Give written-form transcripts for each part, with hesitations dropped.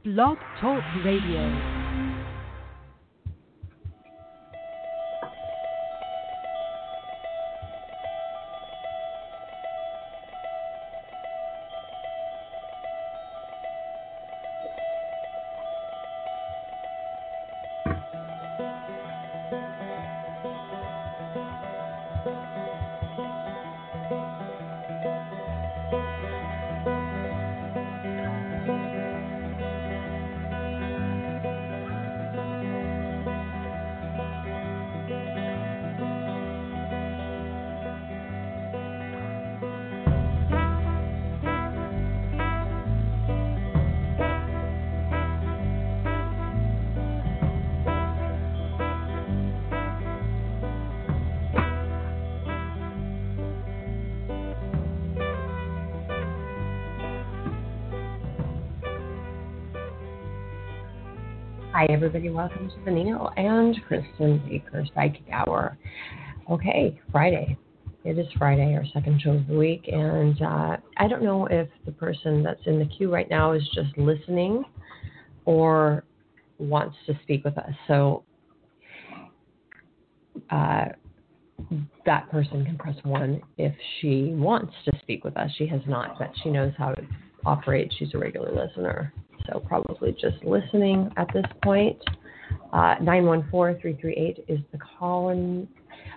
Blog Talk Radio. Hi, everybody. Welcome to the Neil and Kristen Baker Psychic Hour. Okay, Friday. It is Friday, our second show of the week, and I don't know if the person that's in the queue right now is just listening or wants to speak with us. So that person can press 1 if she wants to speak with us. She has not, but she knows how to operate. She's a regular listener. So probably just listening at this point. 914-338 is the call-in.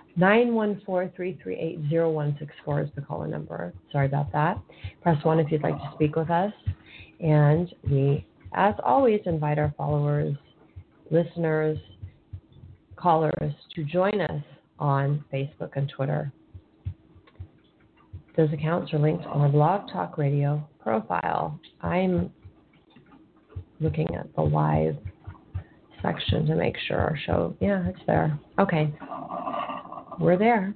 914-338-0164 is the call-in number. Sorry about that. Press 1 if you'd like to speak with us. And we, as always, invite our followers, listeners, callers to join us on Facebook and Twitter. Those accounts are linked on our Blog Talk Radio profile. I'm looking at the live section to make sure our show, it's there. Okay, we're there.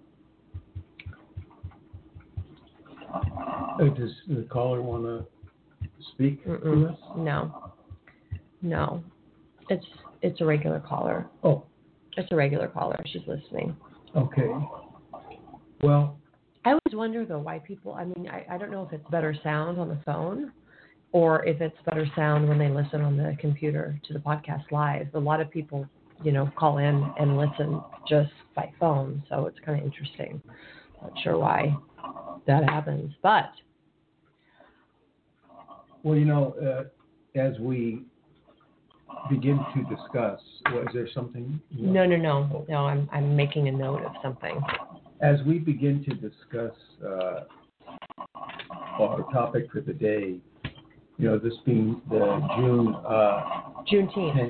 Does the caller want to speak to us? No. It's a regular caller. Oh. It's a regular caller. She's listening. Okay. Well, I always wonder, though, why people, I don't know if it's better sound on the phone or if it's better sound when they listen on the computer to the podcast live. A lot of people, call in and listen just by phone, so it's kind of interesting. Not sure why that happens, but. Well, as we begin to discuss, is there something? No, I'm making a note of something. As we begin to discuss our topic for the day, this being the Juneteenth.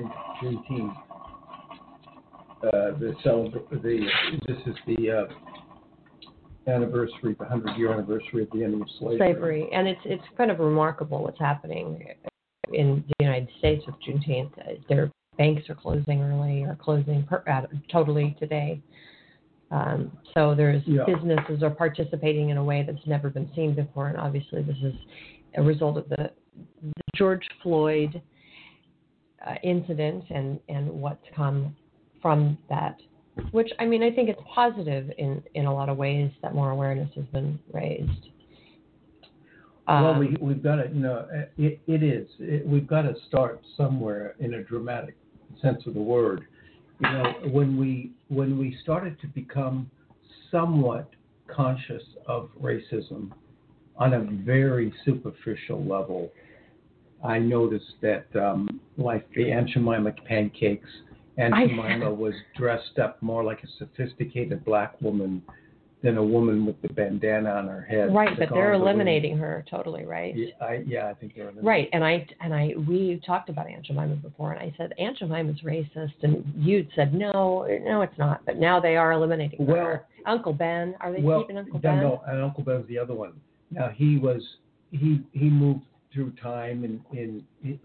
This is the anniversary, the 100-year anniversary of the end of slavery. And it's kind of remarkable what's happening in the United States with Juneteenth. Their banks are closing early or closing totally today. So there's businesses are participating in a way that's never been seen before, and obviously this is a result of the George Floyd incident and what's come from that, which, I think it's positive in a lot of ways that more awareness has been raised. Well, we've got to, it is. We've got to start somewhere in a dramatic sense of the word. When we started to become somewhat conscious of racism on a very superficial level, I noticed that, like the Aunt Jemima pancakes, Aunt Jemima was dressed up more like a sophisticated black woman than a woman with the bandana on her head. Right, but they're eliminating her totally, right? I think they're eliminating her. Right, and we talked about Aunt Jemima before, and I said, Aunt Jemima's racist, and you'd said, no, it's not, but now they are eliminating her. Uncle Ben, are they keeping Uncle Ben? No, and Uncle Ben's the other one. Now, he moved through time in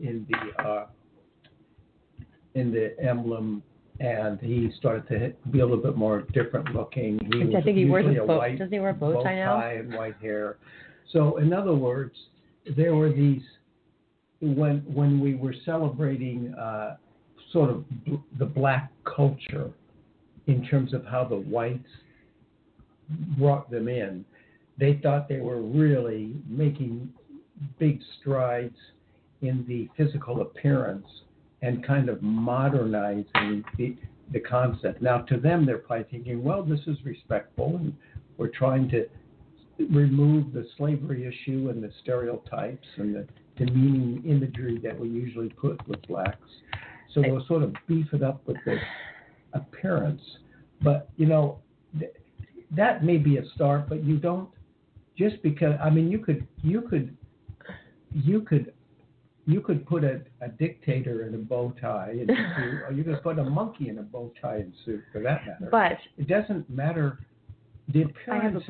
the emblem, and he started to be a little bit more different looking. I think he wears a bow. Does he wear a bow tie now? And white hair. So, in other words, there were these when we were celebrating sort of the black culture in terms of how the whites brought them in. They thought they were really making big strides in the physical appearance and kind of modernizing the concept. Now, to them, they're probably thinking, well, this is respectful, and we're trying to remove the slavery issue and the stereotypes and the demeaning imagery that we usually put with blacks. So we'll sort of beef it up with the appearance. But, you know, that may be a start, but you don't, just because, I mean, you could put a dictator in a bow tie and suit, or you could put a monkey in a bow tie and suit, for that matter. But it doesn't matter. The appearance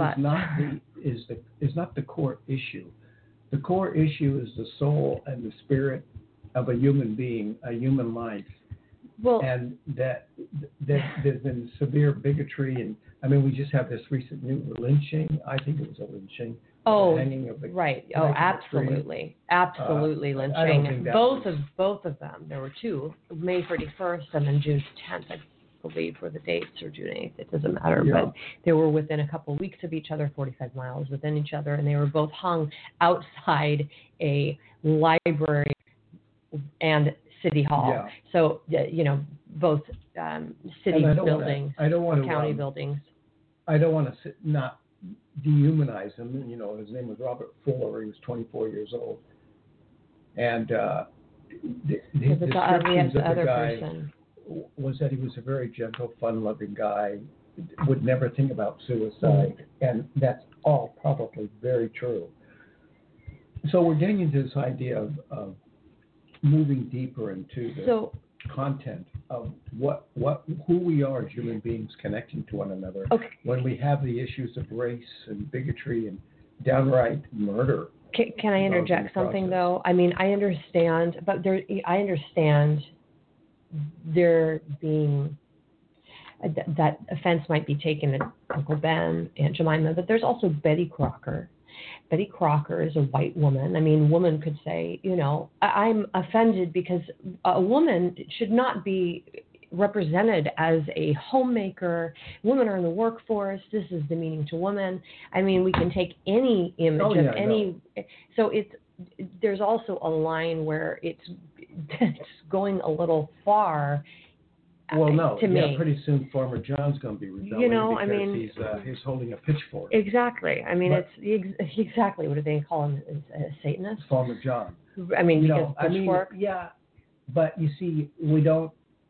is not the core issue. The core issue is the soul and the spirit of a human being, a human life. Well, and that there's been severe bigotry, and I mean, we just have this recent new lynching. I think it was a lynching. Oh, hanging of the, right. Oh, absolutely, lynching. I don't think both of them. There were two, May 31st and then June 10th, I believe, were the dates, or June 8th. It doesn't matter, yeah. But they were within a couple of weeks of each other, 45 miles within each other, and they were both hung outside a library and City Hall. Yeah. So, you know, both city buildings, county buildings. I don't want to not dehumanize him. You know, his name was Robert Fuller. He was 24 years old. And the descriptions of the guy was that he was a very gentle, fun-loving guy, would never think about suicide. And that's all probably very true. So we're getting into this idea of moving deeper into the content of who we are as human beings connecting to one another. Okay. When we have the issues of race and bigotry and downright murder. Can I interject something though? I mean, I understand, but I understand there being that offense might be taken at Uncle Ben, Aunt Jemima, but there's also Betty Crocker. Betty Crocker is a white woman. I mean, woman could say, you know, I'm offended because a woman should not be represented as a homemaker. Women are in the workforce. This is demeaning to women. I mean, we can take any image of any. No. So there's also a line where it's going a little far. Well, no. To me, pretty soon Farmer John's going to be rebelling. You know, because I mean, he's holding a pitchfork. Exactly. I mean, it's exactly, what do they call him? A Satanist? Farmer John. I mean, pitchfork. Yeah, but you see, we don't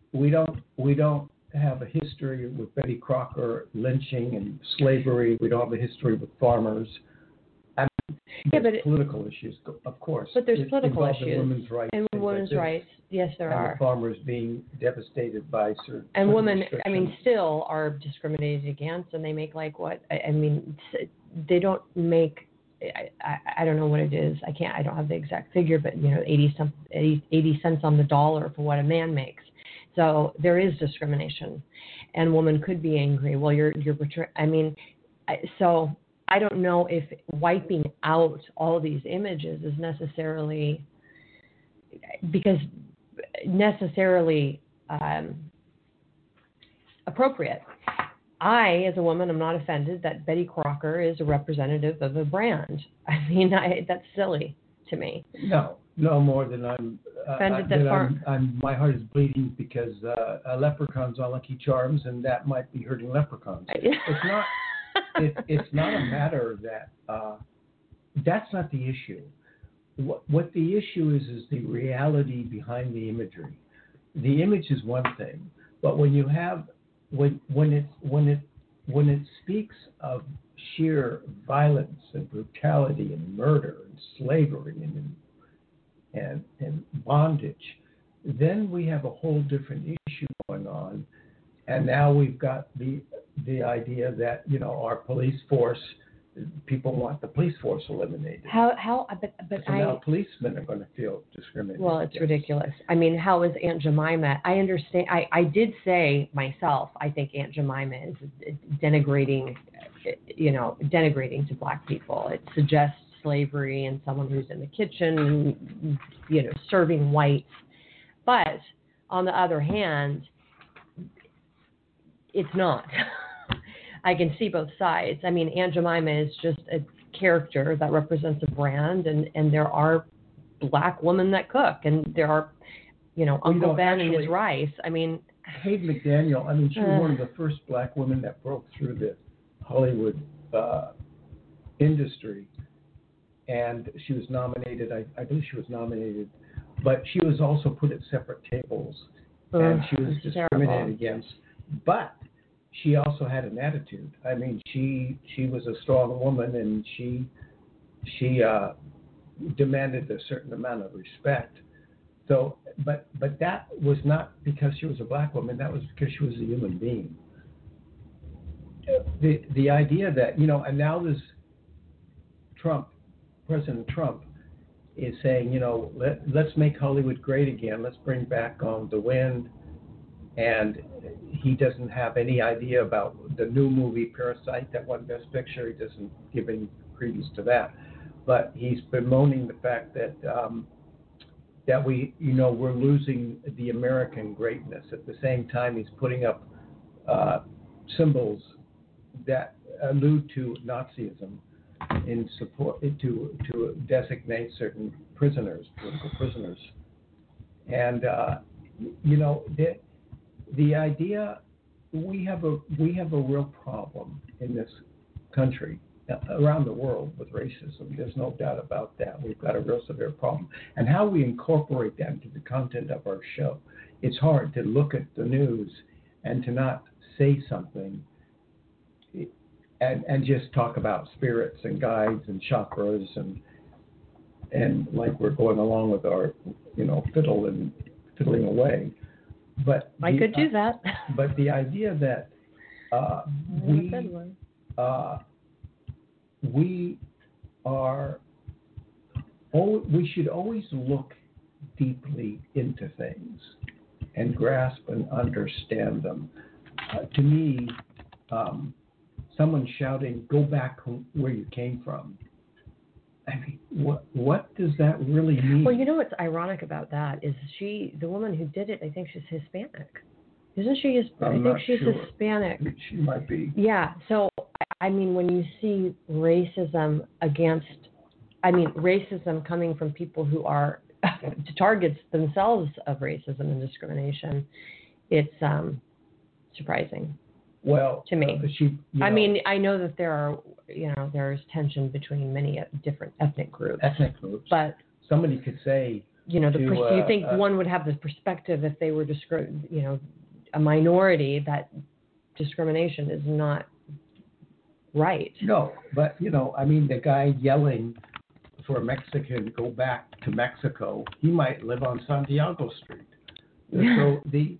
have a history with Betty Crocker lynching and slavery. We don't have a history with farmers. I mean, there's political issues, of course. But there's political issues. Women's rights. And women's rights. Yes, there are. And the farmers being devastated by certain. And women, I mean, still are discriminated against, and they make like what? I mean, they don't make. I don't know what it is. I don't have the exact figure, but you know, 80 cents on the dollar for what a man makes. So there is discrimination, and women could be angry. Well, you're I mean, so I don't know if wiping out all these images is necessarily appropriate. I, as a woman, am not offended that Betty Crocker is a representative of a brand. I mean, that's silly to me. No more than I'm offended that my heart is bleeding because a leprechaun's on Lucky Charms, and that might be hurting leprechauns. It's not. It's not a matter that that's not the issue. What the issue is the reality behind the imagery. The image is one thing, but when you have when it speaks of sheer violence and brutality and murder and slavery and bondage, then we have a whole different issue going on. And now we've got the idea that, you know, our police force, people want the police force eliminated. Now policemen are going to feel discriminated. Well, it's ridiculous. I mean, how is Aunt Jemima? I understand. I did say myself, I think Aunt Jemima is denigrating to black people. It suggests slavery and someone who's in the kitchen, you know, serving whites. But on the other hand, it's not. I can see both sides. I mean, Aunt Jemima is just a character that represents a brand, and there are black women that cook, and there are, Uncle Ben and his rice. I mean, Hayden McDaniel. I mean, she was one of the first black women that broke through the Hollywood industry, and she was nominated. I believe she was nominated, but she was also put at separate tables, and she was discriminated against. But she also had an attitude. I mean, she was a strong woman, and she demanded a certain amount of respect. So, but that was not because she was a black woman. That was because she was a human being. The idea that, and now this President Trump is saying, let's make Hollywood great again. Let's bring back Gone with the Wind. And he doesn't have any idea about the new movie Parasite that won Best Picture. He doesn't give any credence to that. But he's bemoaning the fact that that we're losing the American greatness. At the same time, he's putting up symbols that allude to Nazism in support to designate certain prisoners, political prisoners, and the idea we have a real problem in this country, around the world, with racism. There's no doubt about that. We've got a real severe problem, and how we incorporate that into the content of our show. It's hard to look at the news and to not say something and just talk about spirits and guides and chakras and like we're going along with our fiddling away. But I could do that. But the idea that we should always look deeply into things and grasp and understand them. To me, someone shouting, "Go back where you came from." I mean, what does that really mean? Well, what's ironic about that is the woman who did it, I think she's Hispanic. Isn't she? I think she's sure. Hispanic. She might be. Yeah. So, I mean, when you see racism coming from people who are targets themselves of racism and discrimination, it's surprising. Well, to me, I mean, I know that there are, there's tension between many different ethnic groups. But somebody could say, you think one would have the perspective if they were, a minority, that discrimination is not right. No, but I mean, the guy yelling for a Mexican to go back to Mexico, he might live on Santiago Street. So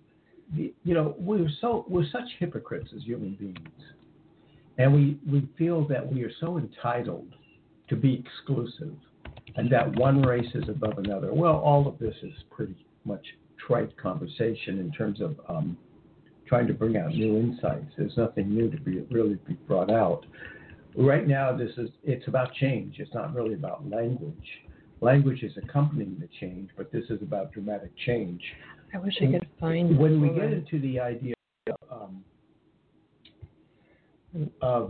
we're such hypocrites as human beings, and we feel that we are so entitled to be exclusive, and that one race is above another. Well, all of this is pretty much trite conversation in terms of trying to bring out new insights. There's nothing new to really be brought out. Right now, it's about change. It's not really about language. Language is accompanying the change, but this is about dramatic change. I wish I could find. When we get into the idea of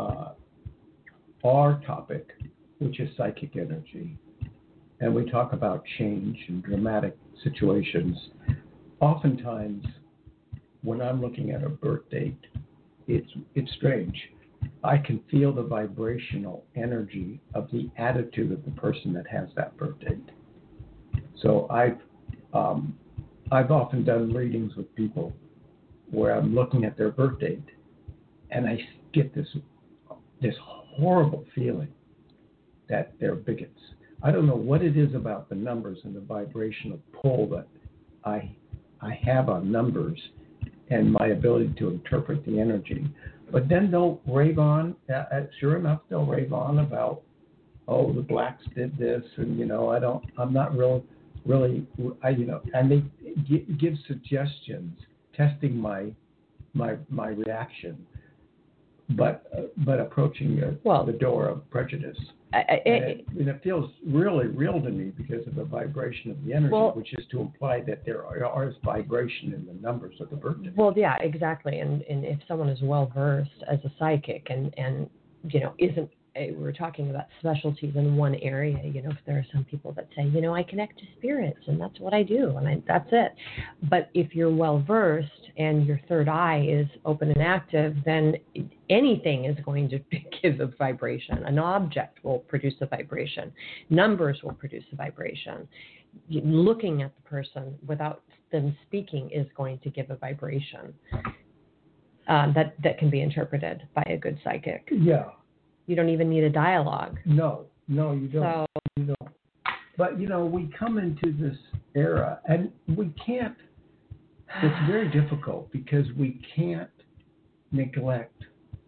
our topic, which is psychic energy, and we talk about change and dramatic situations, oftentimes when I'm looking at a birth date, it's strange. I can feel the vibrational energy of the attitude of the person that has that birth date. So I've often done readings with people where I'm looking at their birth date, and I get this horrible feeling that they're bigots. I don't know what it is about the numbers and the vibrational pull that I have on numbers and my ability to interpret the energy. But then they'll rave on, sure enough, they'll rave on about, oh, the blacks did this, and, I'm not really, and they give suggestions, testing my reaction, but approaching the door of prejudice. And it feels really real to me because of the vibration of the energy, which is to imply that there is vibration in the numbers of the birthday. Well, yeah, exactly. And if someone is well versed as a psychic and isn't we're talking about specialties in one area. If there are some people that say, I connect to spirits and that's what I do and that's it. But if you're well versed and your third eye is open and active, then anything is going to give a vibration. An object will produce a vibration. Numbers will produce a vibration. Looking at the person without them speaking is going to give a vibration that can be interpreted by a good psychic. Yeah. You don't even need a dialogue. No, you don't. You don't. But, we come into this era, and we can't, it's very difficult because we can't neglect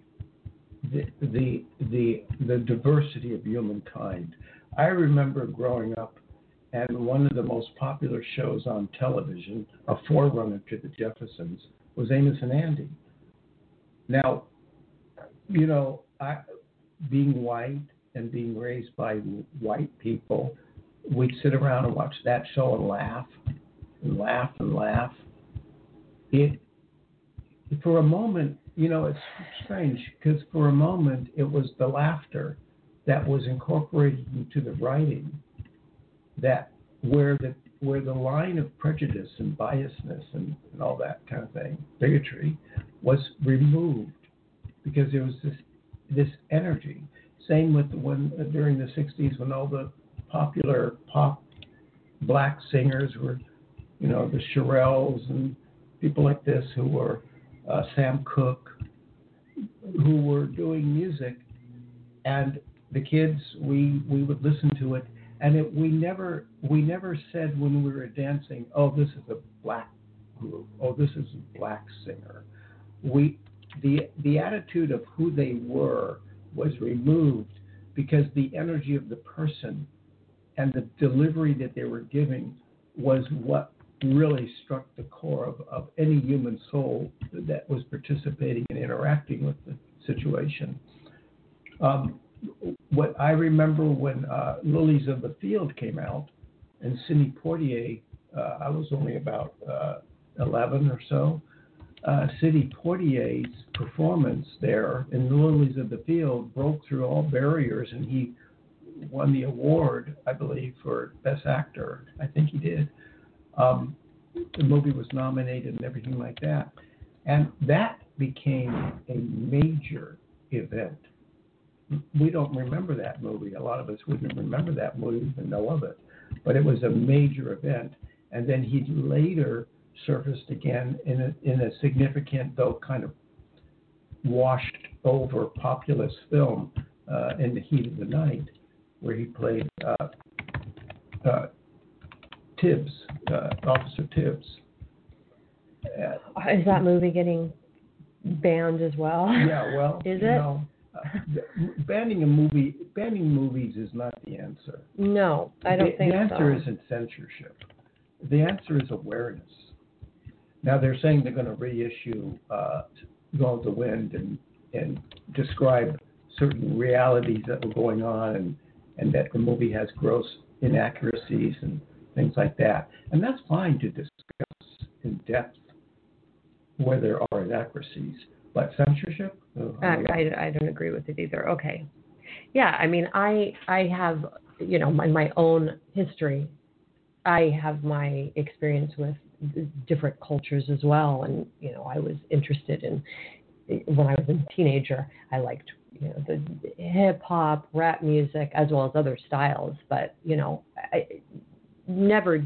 the diversity of humankind. I remember growing up, and one of the most popular shows on television, a forerunner to the Jeffersons, was Amos and Andy. Now, being white and being raised by white people, we'd sit around and watch that show and laugh and laugh and laugh. For a moment, it's strange because for a moment it was the laughter that was incorporated into the writing that where the line of prejudice and biasness and all that kind of thing, bigotry, was removed because there was this energy. Same with when during the 60s when all the popular pop black singers were, the Shirelles and people like this who were Sam Cooke, who were doing music, and the kids we would listen to it, and we never said when we were dancing, oh, this is a black group, oh, this is a black singer. The attitude of who they were was removed because the energy of the person and the delivery that they were giving was what really struck the core of any human soul that was participating and interacting with the situation. What I remember when Lilies of the Field came out, and Sidney Poitier, I was only about 11 or so, Sidney Poitier's performance there in the Lilies of the Field broke through all barriers, and he won the award, I believe, for Best Actor. I think he did. The movie was nominated and everything like that. And that became a major event. We don't remember that movie. A lot of us wouldn't remember that movie, even know of it. But it was a major event. And then he later surfaced again in a significant, though kind of washed over populist film, In the Heat of the Night, where he played Tibbs, Officer Tibbs. Is that movie getting banned as well? Yeah, well, is it? Banning movies is not the answer. No, I don't think so. The answer isn't censorship. The answer is awareness. Now they're saying they're going to reissue Gone with the Wind and describe certain realities that were going on and that the movie has gross inaccuracies and things like that. And that's fine to discuss in depth where there are inaccuracies. But censorship? I don't agree with it either. Okay. Yeah, I mean, I have, in my own history, I have my experience with different cultures as well. And, I was interested in, when I was a teenager, I liked, the hip hop, rap music, as well as other styles. But, never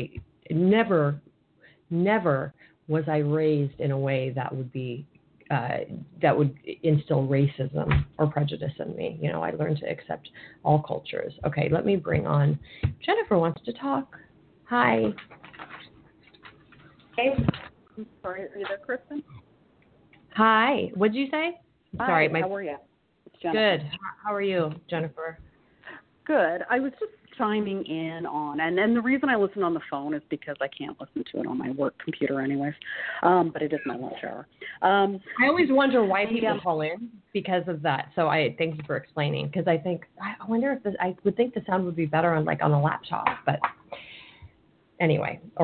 was I raised in a way that would be, that would instill racism or prejudice in me. I learned to accept all cultures. Okay, let me bring on, Jennifer wants to talk. Hi. Hey, I'm sorry, are you there, Kristen? Hi, what'd you say? Hi, sorry, how are you? It's Jennifer. Good. How are you, Jennifer? Good. I was just chiming in on, and the reason I listen on the phone is because I can't listen to it on my work computer anyways, but it is my lunch hour. I always wonder why people call in because of that. So I thank you for explaining, because I wonder if I would think the sound would be better on a laptop, but anyway, or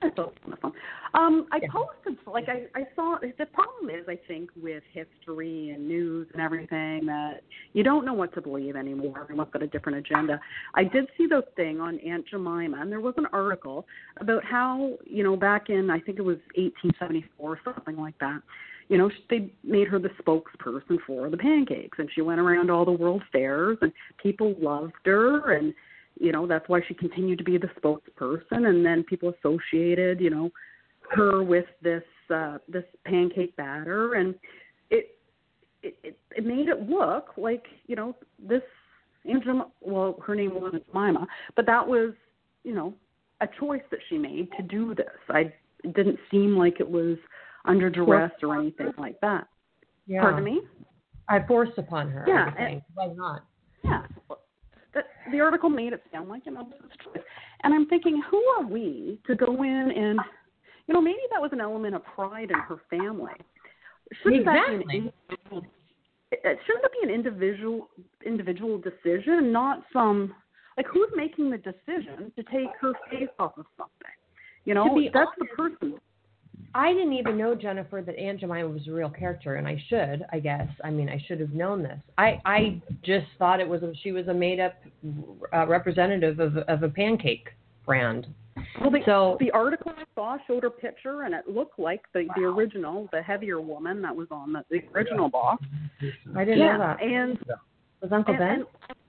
That's so fun. I posted, like, I saw, the problem is, I think, with history and news and everything, that you don't know what to believe anymore. Everyone's got a different agenda. I did see the thing on Aunt Jemima, and there was an article about how, back in, I think it was 1874 or something like that, they made her the spokesperson for the pancakes, and she went around all the world fairs, and people loved her, and that's why she continued to be the spokesperson, and then people associated, her with this pancake batter, and it made it look like, this Angela, well, her name wasn't Jemima, but that was, a choice that she made to do this. It didn't seem like it was under duress or anything like that. Yeah. Pardon me? I forced upon her. Yeah. Why not? Yeah. The article made it sound like, this is a choice. And I'm thinking, who are we to go in and, maybe that was an element of pride in her family. Shouldn't that be an individual decision, not some, like, who's making the decision to take her face off of something? That's the person. I didn't even know, Jennifer, that Aunt Jemima was a real character, and I should, I guess. I mean, I should have known this. I just thought she was a made-up representative of a pancake brand. Well, the article I saw showed her picture, and it looked like the original, the heavier woman that was on the original box. I didn't know that. And was Uncle Ben?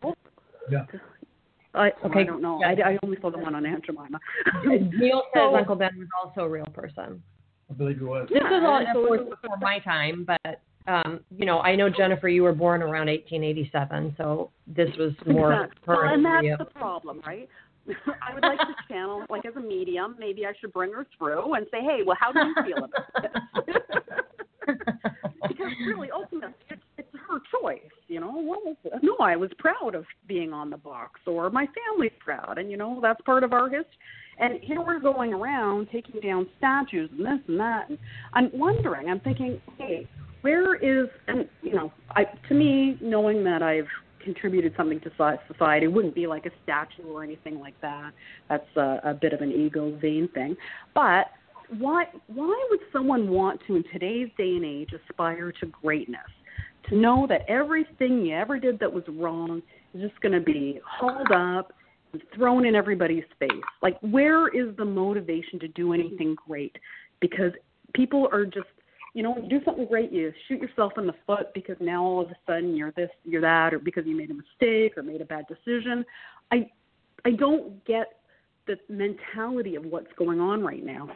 I don't know. I only saw the one on Aunt Jemima. Neil says Uncle Ben was also a real person. I believe it was. This was all before my time, but I know, Jennifer, you were born around 1887, so this was more her. And that's the problem, right? I would like to channel it, like, as a medium. Maybe I should bring her through and say, hey, well, how do you feel about this? Because really, ultimately, it's her choice, Well, no, I was proud of being on the box, or my family's proud, and, that's part of our history. And here we're going around taking down statues and this and that, and I'm wondering, I'm thinking, hey, where is, and, to me, knowing that I've contributed something to society, wouldn't be like a statue or anything like that. That's a bit of an ego vain thing. But why would someone want to, in today's day and age, aspire to greatness? To know that everything you ever did that was wrong is just going to be hauled up and thrown in everybody's face. Like, where is the motivation to do anything great? Because people are just, you do something great, you shoot yourself in the foot because now all of a sudden you're this, you're that, or because you made a mistake or made a bad decision. I don't get the mentality of what's going on right now.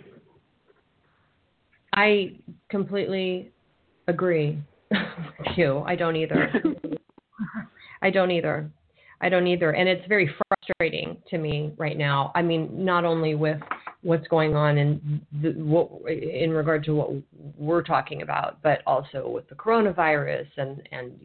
I completely agree with you. I don't either. And it's very frustrating to me right now. I mean, not only with what's going on in regard to what we're talking about, but also with the coronavirus and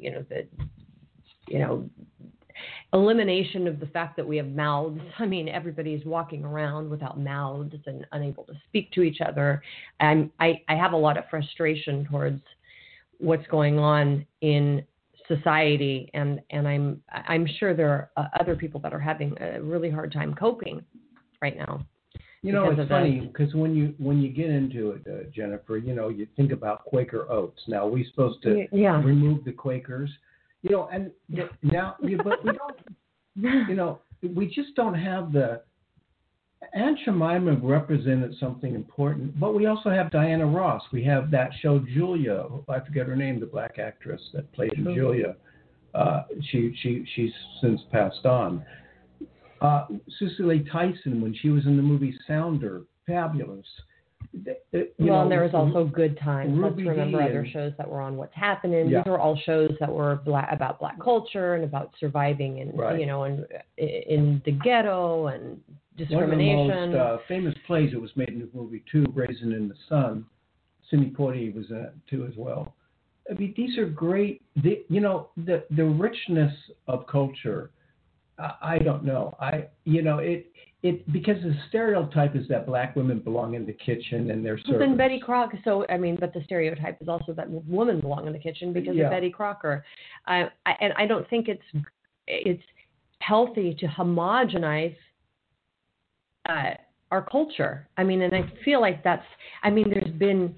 the elimination of the fact that we have mouths. I mean, everybody's walking around without mouths and unable to speak to each other. And I have a lot of frustration towards what's going on in society, and I'm sure there are other people that are having a really hard time coping right now. It's funny because when you get into it, Jennifer, you think about Quaker Oats. Now we're supposed to remove the Quakers, and now, but we don't, we just don't have the. Aunt Jemima represented something important, but we also have Diana Ross. We have that show Julia. I forget her name, the black actress that played Julia. She's since passed on. Cicely Tyson, when she was in the movie Sounder, fabulous. And there was also Good Times. Let's remember other shows that were on What's Happening. These are all shows that were about black culture and about surviving in in the ghetto and discrimination. One of the most famous plays that was made in the movie too, Raisin in the Sun. Sidney Poitier was in it too as well. I mean, these are great. The richness of culture. I don't know. It because the stereotype is that black women belong in the kitchen and they're servants. Then Betty Crocker. So but the stereotype is also that women belong in the kitchen because of Betty Crocker. And I don't think it's healthy to homogenize our culture. I mean, and I feel like that's, I mean, there's been,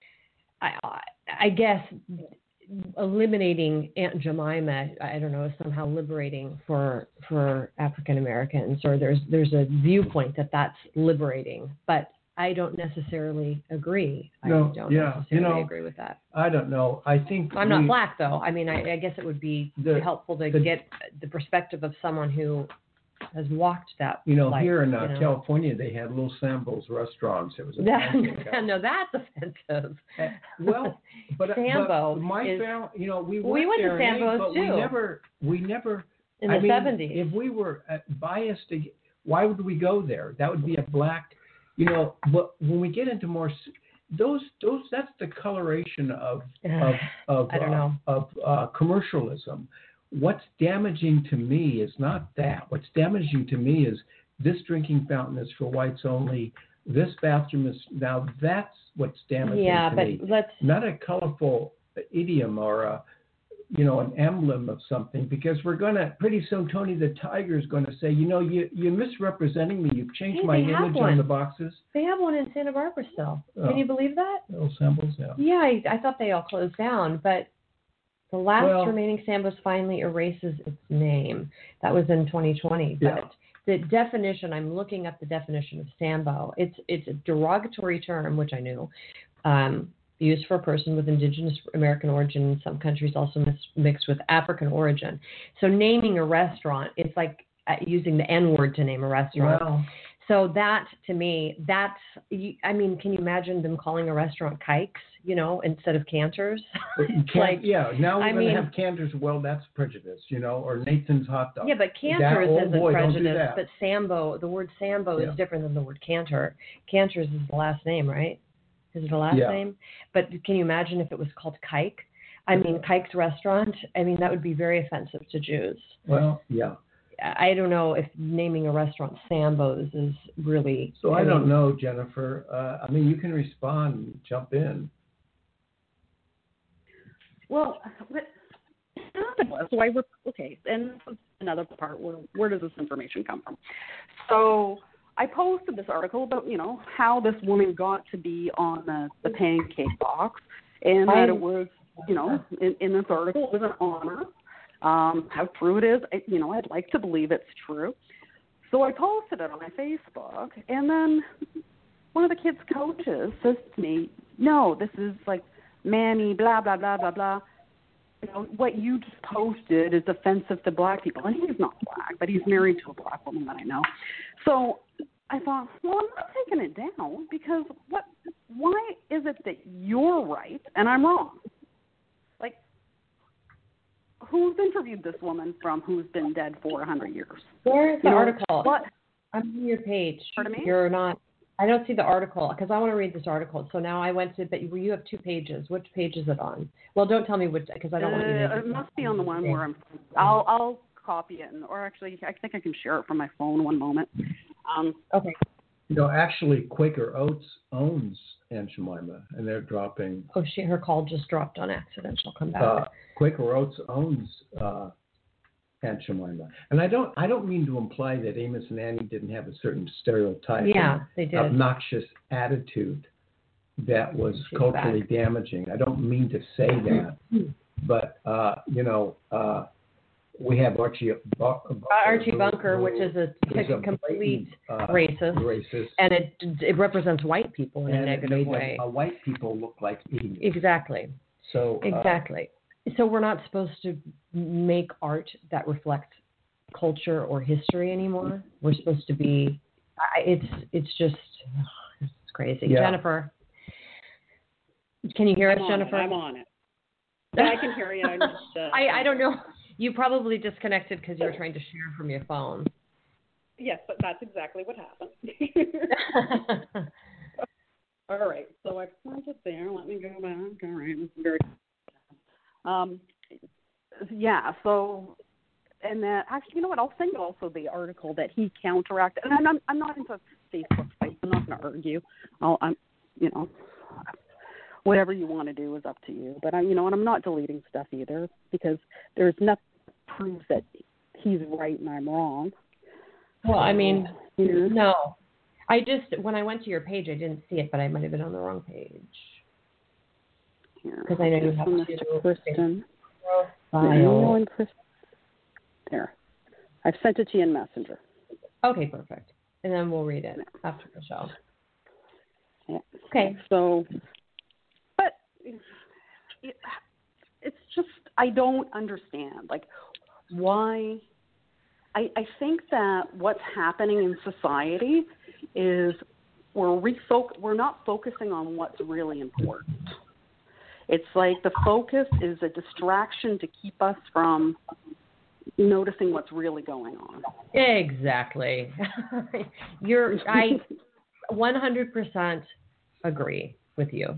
I guess, eliminating Aunt Jemima, I don't know, is somehow liberating for African Americans, or there's a viewpoint that that's liberating, but I don't necessarily agree. No, I don't necessarily agree with that. I don't know. I think I'm not black, though. I mean, I guess it would be helpful to get the perspective of someone who has walked that life, here in California, they had Little Sambo's restaurants. It was a no, that's offensive. Well, but Sambo my family, we went there to Sambo's but too. We never. In the 70s. If we were biased, why would we go there? That would be a black. But when we get into more, those that's the coloration of I don't know. of commercialism. What's damaging to me is not that. What's damaging to me is this drinking fountain is for whites only. This bathroom is now. That's what's damaging to me. Let's not a colorful idiom or an emblem of something, because we're gonna pretty soon. Tony the Tiger is going to say, you're misrepresenting me. You've changed my image on the boxes. They have one in Santa Barbara still. Can you believe that? Little Sambo's, yeah. Yeah, I thought they all closed down, but the last remaining Sambo's finally erases its name. That was in 2020. Yeah. But the definition, I'm looking up the definition of Sambo. It's a derogatory term, which I knew, used for a person with indigenous American origin, in some countries also mixed with African origin. So naming a restaurant, it's like using the N-word to name a restaurant. Wow. So that, to me, I mean, can you imagine them calling a restaurant Kikes, instead of Cantor's? Now we're going to have Cantor's. Well, that's prejudice, or Nathan's Hot Dog. Yeah, but Cantor's isn't prejudice, do but Sambo, the word Sambo is different than the word Cantor. Cantor's is the last name, right? Is it a last name? But can you imagine if it was called Kike? I mean, Kike's Restaurant, that would be very offensive to Jews. Well, yeah. I don't know if naming a restaurant Sambo's is really... So I don't know, Jennifer. You can respond and jump in. Well, what happened was, and this is another part, where does this information come from? So I posted this article about, how this woman got to be on the pancake box, and that it was, in this article, it was an honor. How true it is, I'd like to believe it's true. So I posted it on my Facebook, and then one of the kids' coaches says to me, no, this is like Manny, blah, blah, blah, blah, blah. What you just posted is offensive to black people. And he's not black, but he's married to a black woman that I know. So I thought, well, I'm not taking it down, because why is it that you're right and I'm wrong? Who's interviewed this woman from who's been dead for 100 years? Where is the article? What? I'm on your page. Pardon me? You're not. I don't see the article, because I want to read this article. So now I went to, but you have 2 pages. Which page is it on? Well, don't tell me which, because I don't want you to. It must be on the one where I'll copy it, or actually, I think I can share it from my phone. One moment. Okay. Actually, Quaker Oats owns Aunt Jemima, and they're dropping. Oh, her call just dropped on accident. She'll come back. Quaker Oats owns Aunt Jemima, and I don't mean to imply that Amos and Annie didn't have a certain stereotype. Yeah, they did. Obnoxious attitude that was culturally damaging. I don't mean to say that, but we have Archie Bunker, which is a complete racist, and it represents white people in a negative way. White people look like idiots. Exactly. So exactly. So we're not supposed to make art that reflects culture or history anymore. We're supposed to be. It's crazy. Yeah. Jennifer, can you hear us, Jennifer? I'm on it. I can hear you. I don't know. You probably disconnected because you're trying to share from your phone. Yes, but that's exactly what happened. All right, so I sent it there. Let me go back. All right, this is very. So, and then actually, you know what? I'll send you also the article that he counteracted. And I'm not into Facebook fights. I'm not going to argue. Whatever you want to do is up to you. But and I'm not deleting stuff either, because there's nothing that proves that he's right and I'm wrong. Well, no. when I went to your page, I didn't see it, but I might have been on the wrong page. Because I know you have to Kristen. File. There. I've sent it to you in Messenger. Okay, perfect. And then we'll read it after the show. Yeah. Okay. So, but it's just, I don't understand. Like, why? I think that what's happening in society is we're not focusing on what's really important. It's like the focus is a distraction to keep us from noticing what's really going on. Exactly. I 100% agree with you.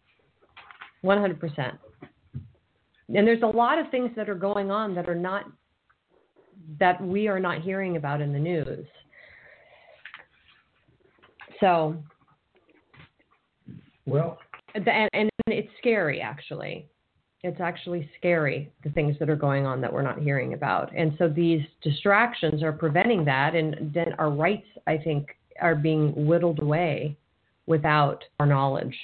100%. And there's a lot of things that are going on that we are not hearing about in the news. So, well, and it's scary, actually. It's actually scary, the things that are going on that we're not hearing about. And so these distractions are preventing that, and then our rights, I think, are being whittled away without our knowledge.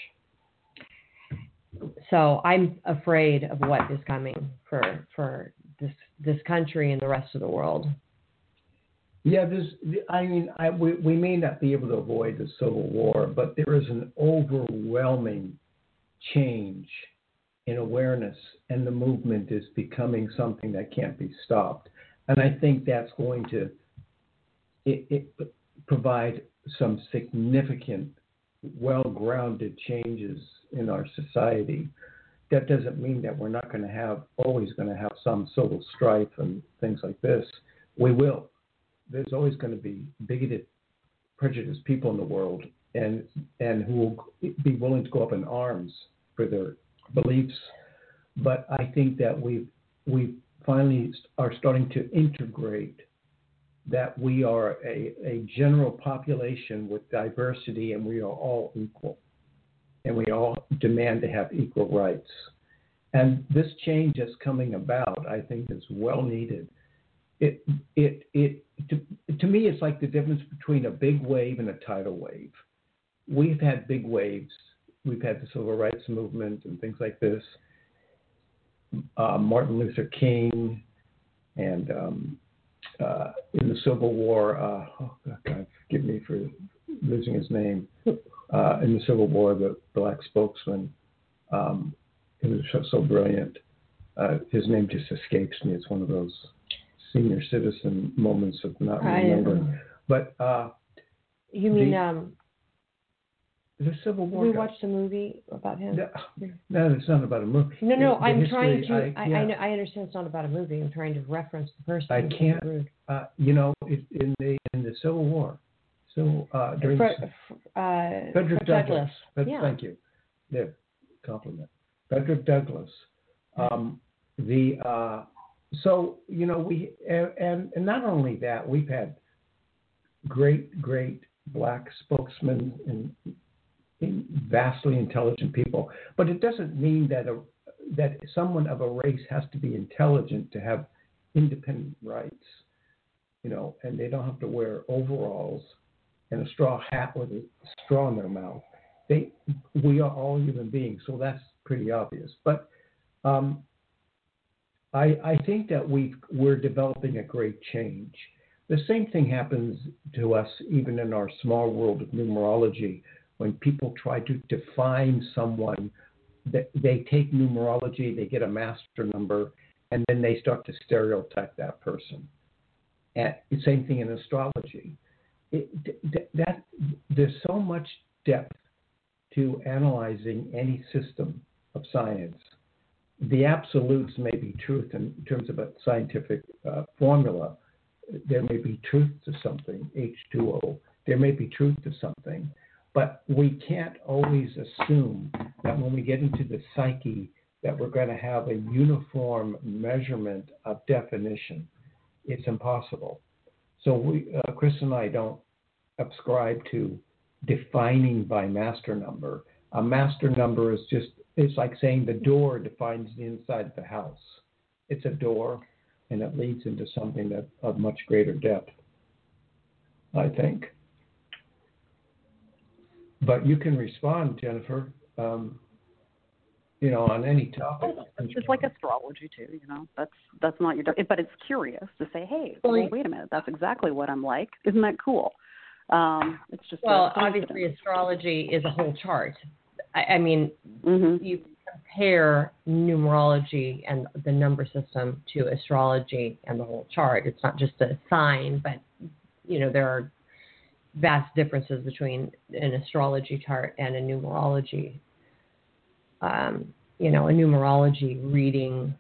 So I'm afraid of what is coming for this country and the rest of the world. Yeah, we may not be able to avoid the Civil War, but there is an overwhelming change in awareness, and the movement is becoming something that can't be stopped. And I think that's going to provide some significant, well-grounded changes in our society. That doesn't mean that we're not going to always going to have some civil strife and things like this. We will. There's always going to be bigoted, prejudiced people in the world, and who will be willing to go up in arms for their beliefs. But I think that we finally are starting to integrate that we are a general population with diversity, and we are all equal, and we all demand to have equal rights. And this change that's coming about, I think, is well needed. To me, it's like the difference between a big wave and a tidal wave. We've had big waves. We've had the civil rights movement and things like this. Martin Luther King, and in the Civil War, God forgive me for losing his name. In the Civil War, the black spokesman, he was so brilliant. His name just escapes me. It's one of those senior citizen moments of not remembering. But you mean the Civil War? We watched a movie about him. No, it's not about a movie. No. I'm trying to. I understand it's not about a movie. I'm trying to reference the person. I can't. In the Civil War. So during Frederick Douglass. Yeah. Thank you. Yeah, compliment. Frederick Douglass. So we and not only that, we've had great black spokesmen and vastly intelligent people, but it doesn't mean that someone of a race has to be intelligent to have independent rights. And they don't have to wear overalls and a straw hat with a straw in their mouth. We are all human beings, so that's pretty obvious. But I think that we're developing a great change. The same thing happens to us even in our small world of numerology. When people try to define someone, they take numerology, they get a master number, and then they start to stereotype that person. And the same thing in astrology. There's so much depth to analyzing any system of science. The absolutes may be truth in terms of a scientific formula. There may be truth to something, H2O. There may be truth to something. But we can't always assume that when we get into the psyche that we're going to have a uniform measurement of definition. It's impossible. So Chris and I don't ascribe to defining by master number. A master number is it's like saying the door defines the inside of the house. It's a door, and it leads into something of much greater depth, I think. But you can respond, Jennifer, on any topic. It's like astrology too, That's not your, but it's curious to say, hey, well, wait a minute, that's exactly what I'm like. Isn't that cool? It's just obviously astrology is a whole chart. I mean, you compare numerology and the number system to astrology and the whole chart. It's not just a sign, but there are vast differences between an astrology chart and a numerology. A numerology reading.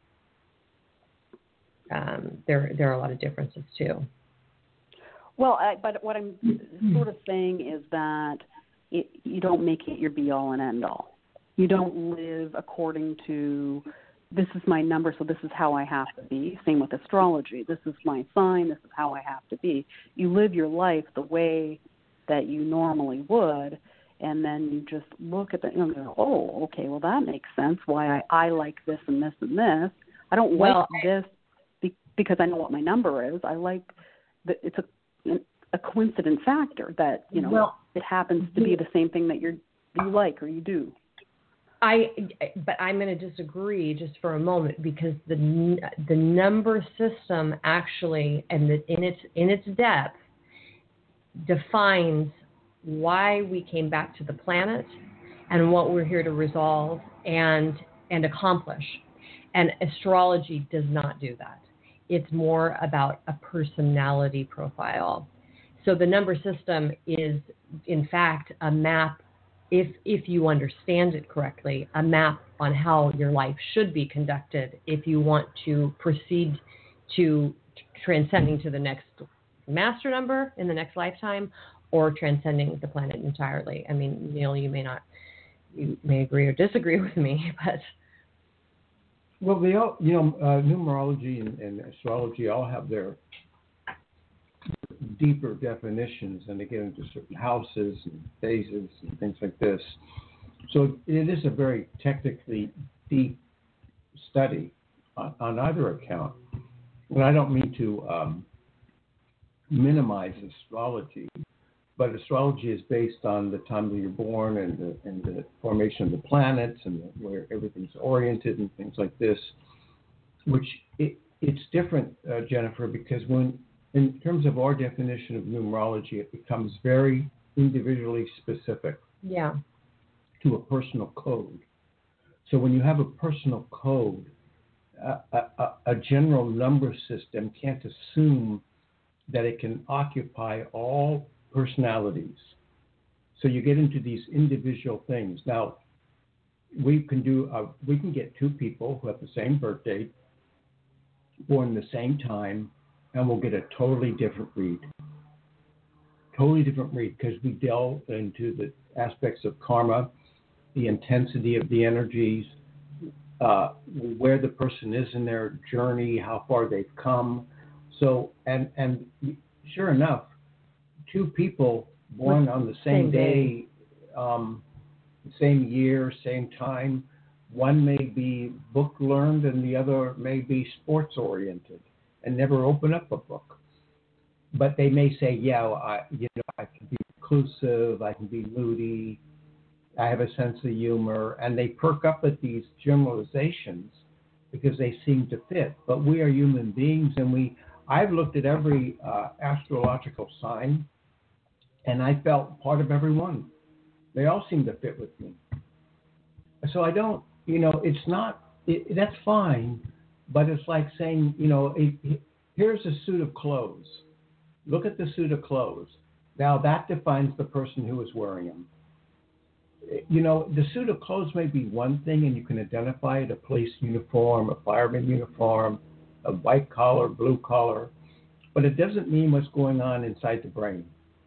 There are a lot of differences too. Well, but what I'm sort of saying is that you don't make it your be-all and end-all. You don't live according to, this is my number, so this is how I have to be. Same with astrology. This is my sign, this is how I have to be. You live your life the way that you normally would, and then you just look at go, oh, okay, well, that makes sense, why I like this and this and this. I don't like this because I know what my number is. I like that it's a coincident factor that, it happens to be the same thing that you like or you do. But I'm going to disagree just for a moment, because the number system actually, and in its depth, defines why we came back to the planet and what we're here to resolve and accomplish. And astrology does not do that. It's more about a personality profile. So the number system is, in fact, a map, if you understand it correctly, a map on how your life should be conducted if you want to proceed to transcending to the next master number in the next lifetime, or transcending the planet entirely. I mean, Neil, you may agree or disagree with me, but... Well, they all, numerology and astrology all have their deeper definitions, and they get into certain houses and phases and things like this. So it is a very technically deep study on either account. And I don't mean to minimize astrology, but astrology is based on the time that you're born and the formation of the planets and where everything's oriented and things like this, which it's different, Jennifer, because in terms of our definition of numerology, it becomes very individually specific to a personal code. So when you have a personal code, a general number system can't assume that it can occupy all personalities. So you get into these individual things. Now, we can get two people who have the same birth date, born the same time, and we'll get a totally different read. Totally different read, because we delve into the aspects of karma, the intensity of the energies, where the person is in their journey, how far they've come. So, and sure enough, two people born on the same day, same year, same time, one may be book learned and the other may be sports oriented and never open up a book. But they may say, I can be reclusive, I can be moody, I have a sense of humor, and they perk up at these generalizations because they seem to fit. But we are human beings, and I've looked at every astrological sign, and I felt part of every one. They all seem to fit with me. So I don't, it's not, that's fine, but it's like saying, here's a suit of clothes. Look at the suit of clothes. Now that defines the person who is wearing them. The suit of clothes may be one thing, and you can identify it, a police uniform, a fireman uniform, a white collar, blue collar, but it doesn't mean what's going on inside the brain.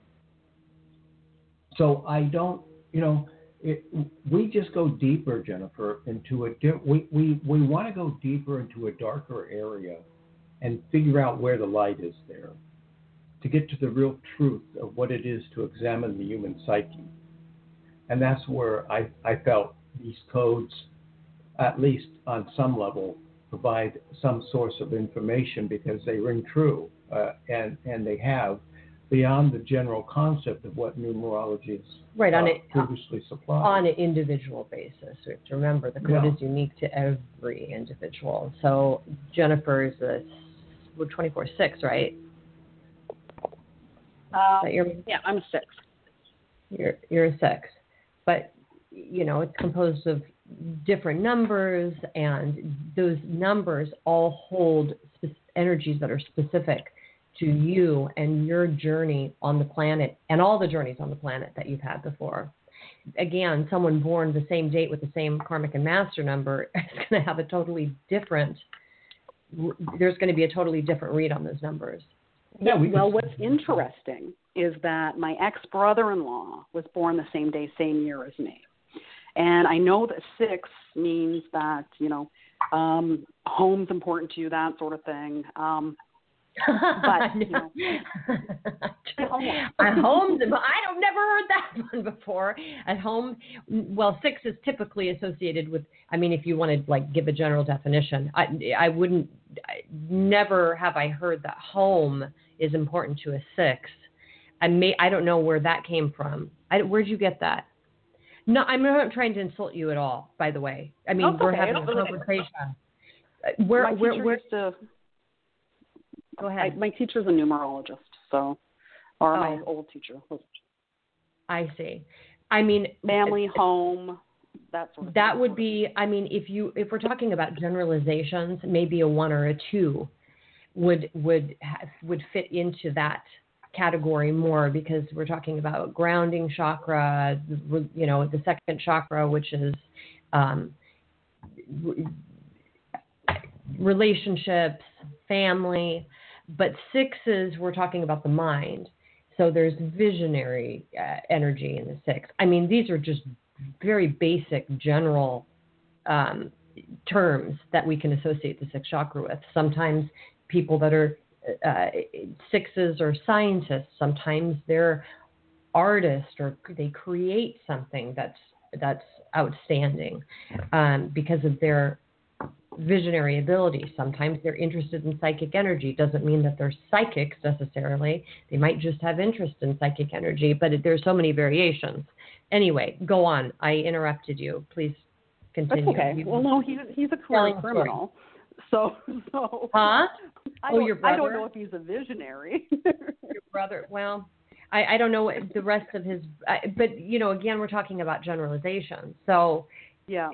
So I don't, we just go deeper, Jennifer, into we want to go deeper into a darker area and figure out where the light is there to get to the real truth of what it is to examine the human psyche. And that's where I felt these codes, at least on some level, provide some source of information because they ring true, and they have. beyond the general concept of what numerology is right on it previously supplied. On an individual basis. We have to remember the code is unique to every individual. So Jennifer is we're 24/6, right? Yeah, I'm a 6. You're a 6, but it's composed of different numbers, and those numbers all hold energies that are specific to you and your journey on the planet and all the journeys on the planet that you've had before. Again, someone born the same date with the same karmic and master number is going to have a totally different, there's going to be a totally different read on those numbers. Yeah, well, what's interesting is that my ex-brother-in-law was born the same day, same year as me. And I know that 6 means that, home's important to you, that sort of thing. But, at home, I've never heard that one before. At home, 6 is typically associated with, if you want to give a general definition, never have I heard that home is important to a 6. I don't know where that came from. Where'd you get that? No, I'm not trying to insult you at all, by the way. We're having a conversation. Go ahead. My teacher's a numerologist, my old teacher. I see. Family, home, that sort of thing. That would be, if we're talking about generalizations, maybe a 1 or a 2 would fit into that category more, because we're talking about grounding chakra, the second chakra, which is relationships, family. But 6s, we're talking about the mind. So there's visionary energy in the 6. These are just very basic, general terms that we can associate the 6th chakra with. Sometimes people that are 6s are scientists. Sometimes they're artists, or they create something that's outstanding because of their visionary ability. Sometimes they're interested in psychic energy. Doesn't mean that they're psychics necessarily. They might just have interest in psychic energy, but there's so many variations. Anyway, go on. I interrupted you. Please continue. That's okay. Well, no, he's a career criminal. So. Huh? Your brother? I don't know if he's a visionary. Your brother. Well, I don't know what the rest of his. But again, we're talking about generalization. So. Yeah.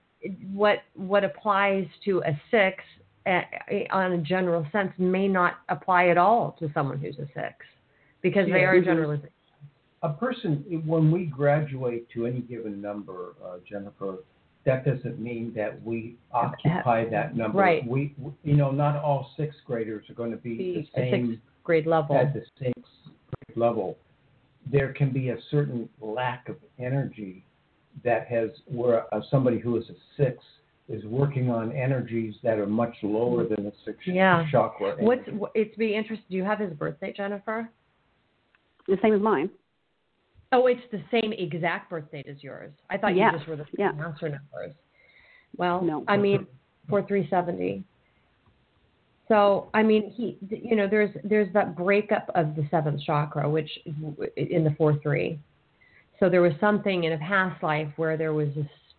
What applies to a 6 on a general sense may not apply at all to someone who's a 6, because they are a generalization. A person, when we graduate to any given number, Jennifer, that doesn't mean that we occupy that number. Right. We not all 6th graders are going to be the same 6th grade level. At the 6th grade level. There can be a certain lack of energy that where somebody who is a 6 is working on energies that are much lower than the 6th chakra. It's be interesting. Do you have his birthday, Jennifer? The same as mine. Oh, it's the same exact birth date as yours. I thought you just were the same answer numbers. Well, no. 4370. So, there's that breakup of the 7th chakra, which in the 4-3. So there was something in a past life where there was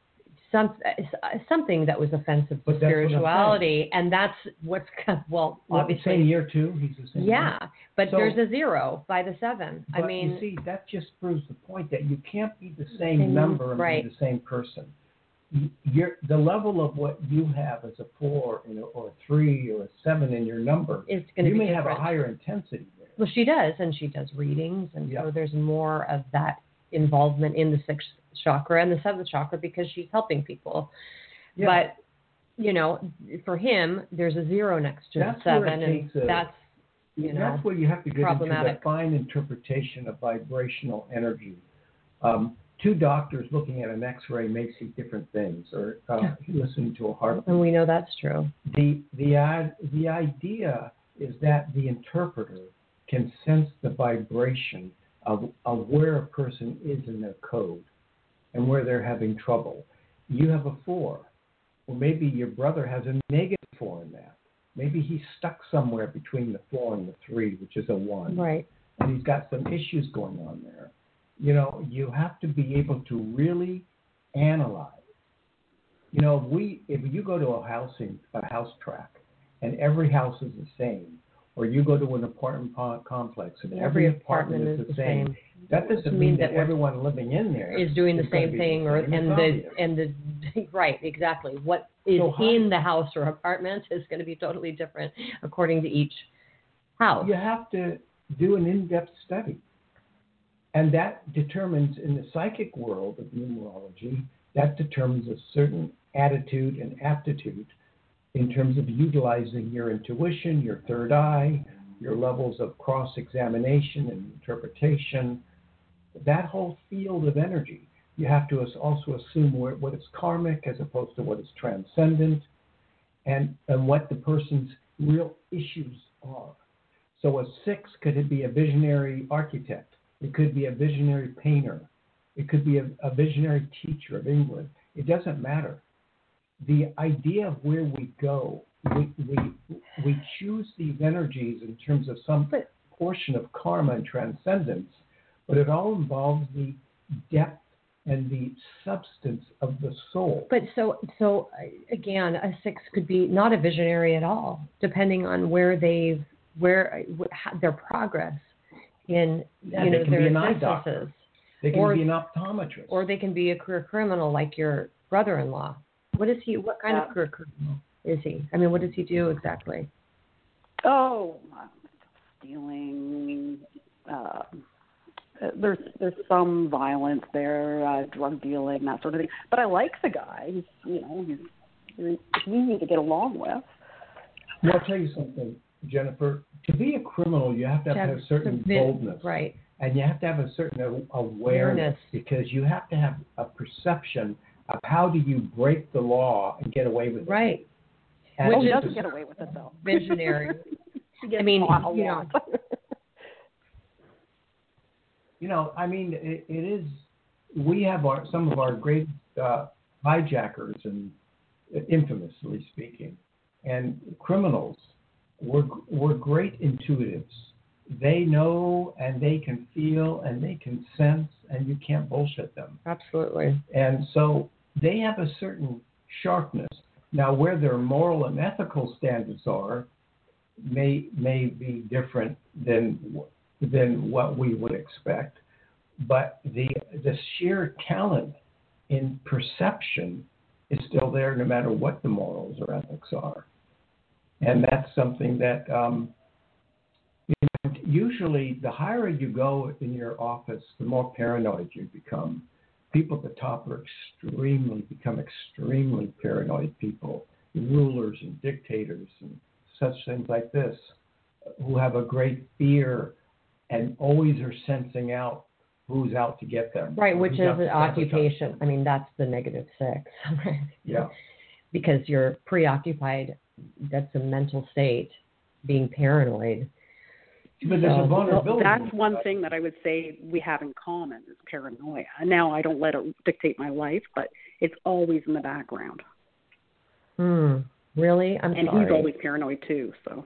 something that was offensive to spirituality, and that's what's obviously same year too. He's the same. Yeah, but there's a 0 by the 7. But you see, that just proves the point that you can't be the same number and be the same person. The level of what you have as a 4 or a 3 or a 7 in your number, it's going to be may different. have a higher intensity there. Well, she does, and she does readings, and so there's more of that involvement in the 6th chakra and the 7th chakra, because she's helping people. Yeah. But for him, there's a 0 next to the 7, and that's where you have to get into the fine interpretation of vibrational energy. 2 doctors looking at an X-ray may see different things, or listening to a heartbeat. And we know that's true. The idea is that the interpreter can sense the vibration of where a person is in their code and where they're having trouble. You have a 4. Well, maybe your brother has a -4 in that. Maybe he's stuck somewhere between the 4 and the 3, which is a 1. Right. and he's got some issues going on there, you know, you have to be able to really analyze. You know, if you go to a house track, and every house is the same, or you go to an apartment complex and every apartment is the same, that doesn't mean that everyone living in there is doing the same thing, right, exactly. What is in the house or apartment is going to be totally different according to each house. You have to do an in-depth study, and that determines, in the psychic world of numerology, that determines a certain attitude and aptitude in terms of utilizing your intuition, your third eye, your levels of cross-examination and interpretation, that whole field of energy. You have to also assume what is karmic as opposed to what is transcendent, and what the person's real issues are. So a 6 could be a visionary architect. It could be a visionary painter. It could be a visionary teacher of English. It doesn't matter. The idea of where we go, we choose these energies in terms of some portion of karma and transcendence, but it all involves the depth and the substance of the soul. But so again, a 6 could be not a visionary at all, depending on where their progress in their existences. They can be an optometrist, or they can be a career criminal like your brother-in-law. What is he? What kind of career criminal is he? I mean, what does he do exactly? Oh, stealing. There's some violence there, drug dealing, that sort of thing. But I like the guy. He's easy to get along with. Well, I'll tell you something, Jennifer. To be a criminal, you have to have a certain boldness, right? And you have to have a certain awareness, because you have to have a perception of how do you break the law and get away with it. Right. And he doesn't get away with it, though. Visionary. I mean, it is. We have some of our great hijackers, and infamously speaking, and criminals were great intuitives. They know, and they can feel, and they can sense, and you can't bullshit them. Absolutely. And so they have a certain sharpness. Now, where their moral and ethical standards are may be different than what we would expect, but the sheer talent in perception is still there, no matter what the morals or ethics are. And that's something that usually the higher you go in your office, the more paranoid you become. People at the top become extremely paranoid people, rulers and dictators and such things like this, who have a great fear and always are sensing out who's out to get them. Right, which is an occupation. I mean, that's the negative 6. Right? Yeah. Because you're preoccupied. That's a mental state, being paranoid. But there's a vulnerability. That's one thing that I would say we have in common is paranoia. Now, I don't let it dictate my life, but it's always in the background. Really? I'm sorry. And he's always paranoid too, so.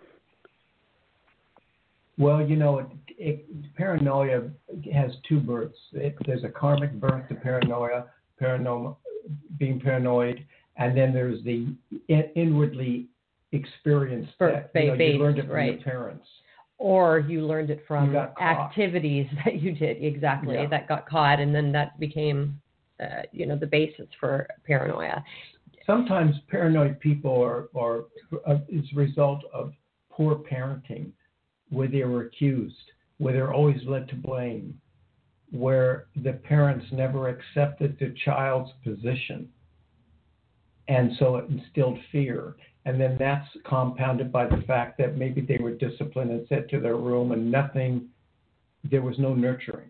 Well, paranoia has two births. There's a karmic birth to paranoia, being paranoid, and then there's the inwardly experienced that you learned it from your parents. Or you learned it from activities that you did, that got caught, and then that became, the basis for paranoia. Sometimes paranoid people is a result of poor parenting, where they were accused, where they're always led to blame, where the parents never accepted the child's position, and so it instilled fear. And then that's compounded by the fact that maybe they were disciplined and sent to their room and there was no nurturing.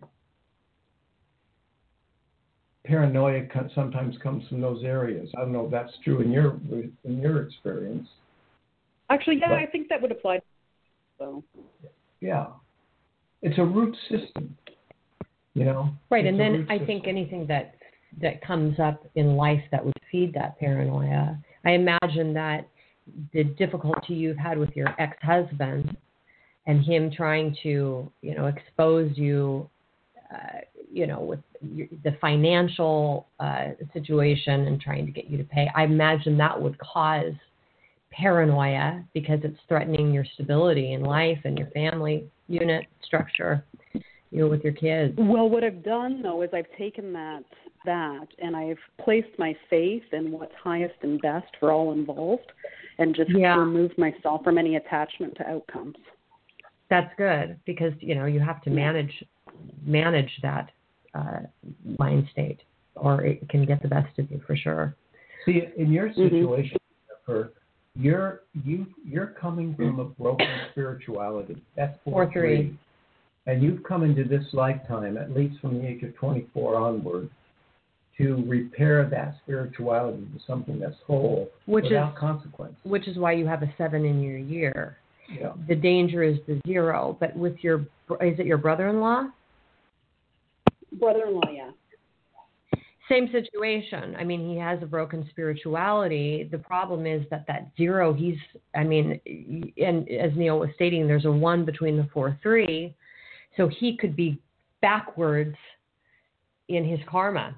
Paranoia sometimes comes from those areas. I don't know if that's true in your experience. Actually, I think that would apply. So. Yeah. It's a root system, Right, and then I think anything that comes up in life that would feed that paranoia. I imagine that the difficulty you've had with your ex-husband and him trying to, expose you, with the financial situation and trying to get you to pay. I imagine that would cause paranoia because it's threatening your stability in life and your family unit structure, with your kids. Well, what I've done, though, is I've taken that and I've placed my faith in what's highest and best for all involved and just removed myself from any attachment to outcomes. That's good because, you have to manage that mind state, or it can get the best of you for sure. See, in your situation, Jennifer, you're coming from a broken spirituality. That's 4-3. And you've come into this lifetime, at least from the age of 24 onward, to repair that spirituality to something that's whole without consequence. Which is why you have a 7 in your year. Yeah. The danger is the 0, but is it your brother-in-law? Brother-in-law, yeah. Same situation. I mean, he has a broken spirituality. The problem is that 0, and as Neil was stating, there's a 1 between the 4-3, so he could be backwards in his karma,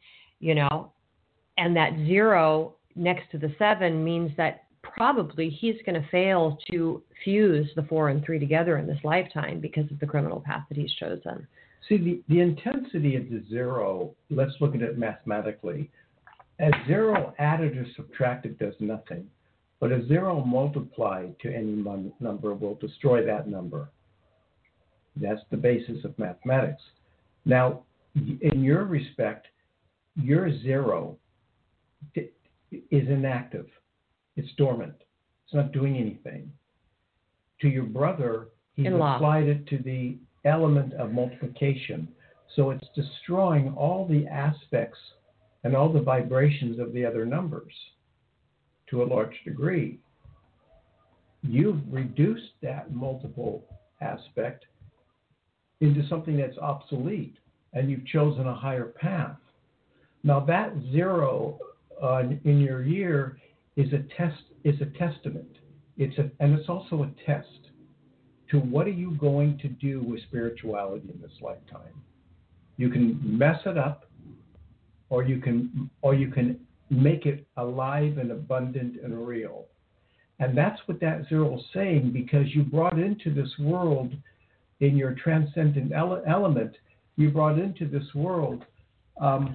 and that 0 next to the 7 means that probably he's going to fail to fuse the 4 and 3 together in this lifetime because of the criminal path that he's chosen. See, the intensity of the 0, let's look at it mathematically. A 0 added or subtracted does nothing, but a 0 multiplied to any number will destroy that number. That's the basis of mathematics. Now, in your respect, your 0 is inactive. It's dormant. It's not doing anything. To your brother, he's applied it to the element of multiplication. So it's destroying all the aspects and all the vibrations of the other numbers to a large degree. You've reduced that multiple aspect into something that's obsolete, and you've chosen a higher path. Now that 0 in your year is a testament. And it's also a test to what are you going to do with spirituality in this lifetime. You can mess it up, or you can make it alive and abundant and real. And that's what that 0 is saying, because you brought into this world, in your transcendent element, you brought into this world a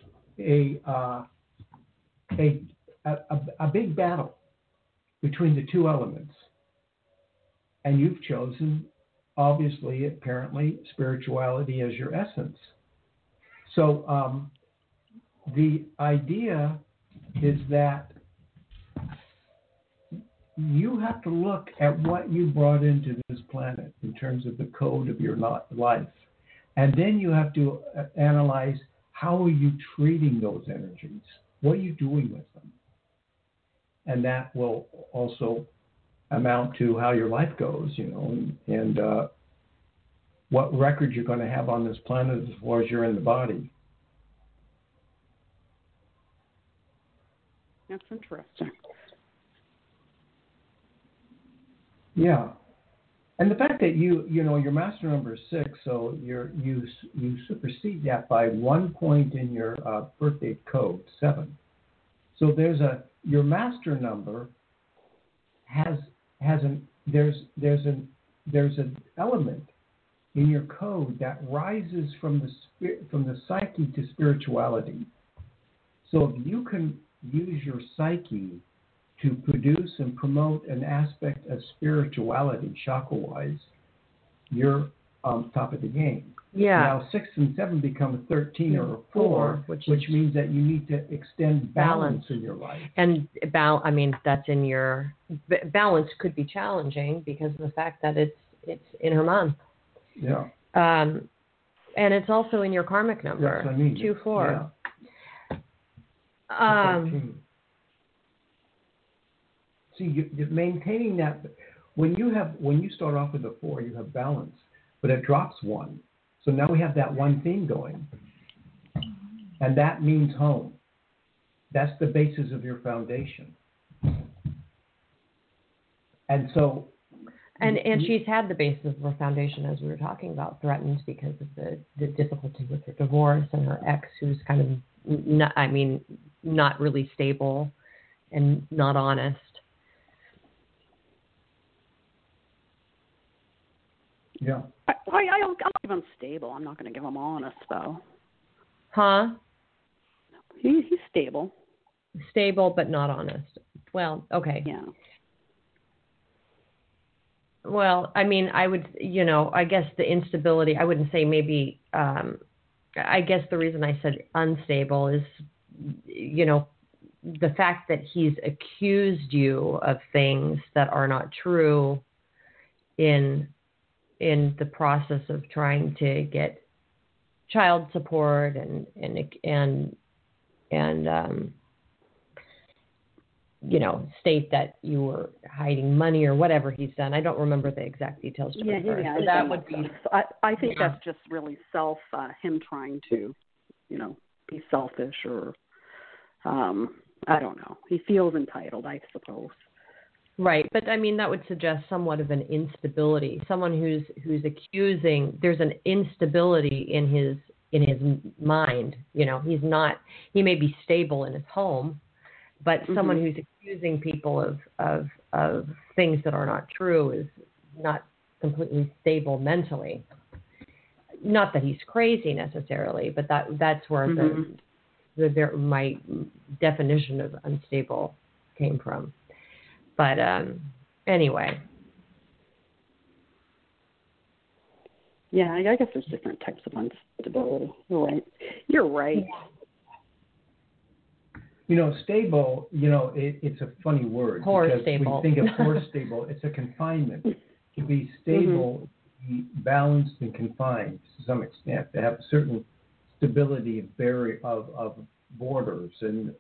big battle between the two elements. And you've chosen, obviously, apparently, spirituality as your essence. So the idea is that you have to look at what you brought into this planet in terms of the code of your life. And then you have to analyze, how are you treating those energies? What are you doing with them? And that will also amount to how your life goes, and what record you're going to have on this planet as far as you're in the body. That's interesting. Yeah. And the fact that your master number is 6, so you supersede that by 1 point in your birthday code, 7. So your master number there's an element in your code that rises from the psyche to spirituality. So if you can use your psyche to produce and promote an aspect of spirituality, chakra-wise, you're on top of the game. Yeah. Now 6 and 7 become a 13 or a 4, which means that you need to extend balance in your life. And that's in your balance could be challenging because of the fact that it's in her month. Yeah. And it's also in your karmic number. That's what I mean. 2-4. Yeah. 13. See, you're maintaining that. When you start off with a 4, you have balance, but it drops 1. So now we have that one theme going, and that means home. That's the basis of your foundation. And so And she's had the basis of her foundation, as we were talking about, threatened because of the difficulty with her divorce and her ex, who's kind of not really stable and not honest. Yeah. I'll give him stable. I'm not going to give him honest, though. Huh? He's stable. Stable, but not honest. Well, okay. Yeah. Well, I mean, I would, I guess the instability, I wouldn't say maybe, I guess the reason I said unstable is, the fact that he's accused you of things that are not true in the process of trying to get child support and state that you were hiding money or whatever he's done. I don't remember the exact details. Yeah. So that would be. I think that's just really him trying to, be selfish or, I don't know. He feels entitled, I suppose. Right, but I mean that would suggest somewhat of an instability. Someone who's accusing. There's an instability in his mind. He's not. He may be stable in his home, but someone who's accusing people of things that are not true is not completely stable mentally. Not that he's crazy necessarily, but that's where my definition of unstable came from. But anyway. Yeah, I guess there's different types of instability. You're right. Stable, it's a funny word. Poor because stable. We think of poor stable, it's a confinement. To be stable, be balanced and confined to some extent, to have a certain stability of borders and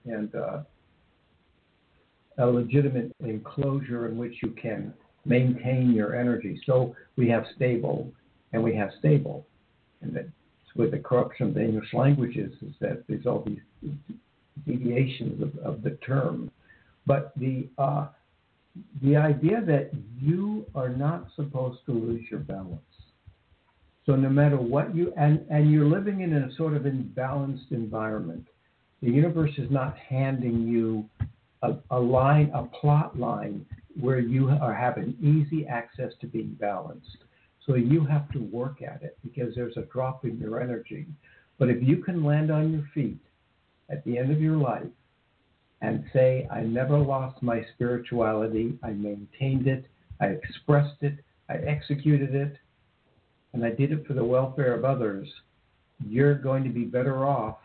a legitimate enclosure in which you can maintain your energy. So we have stable and we have stable. And that's where the corruption of the English language is that there's all these deviations of the term. But the idea that you are not supposed to lose your balance. So no matter what and you're living in a sort of imbalanced environment, the universe is not handing you a plot line where you are having easy access to being balanced. So you have to work at it because there's a drop in your energy. But if you can land on your feet at the end of your life and say, I never lost my spirituality, I maintained it, I expressed it, I executed it, and I did it for the welfare of others, you're going to be better off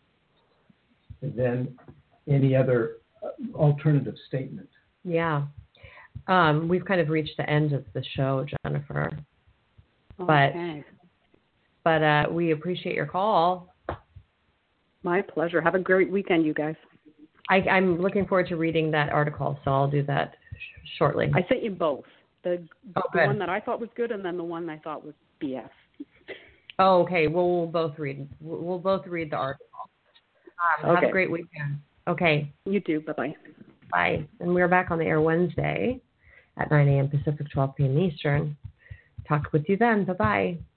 than any other alternative statement. Yeah. We've kind of reached the end of the show, Jennifer. Okay. But we appreciate your call. My pleasure. Have a great weekend, you guys. I'm looking forward to reading that article, so I'll do that shortly. I sent you both. The one that I thought was good and then the one I thought was BS. Oh, okay. Well, we'll both read the article. Have a great weekend. Okay. You too. Bye-bye. Bye. And we're back on the air Wednesday at 9 a.m. Pacific, 12 p.m. Eastern. Talk with you then. Bye-bye.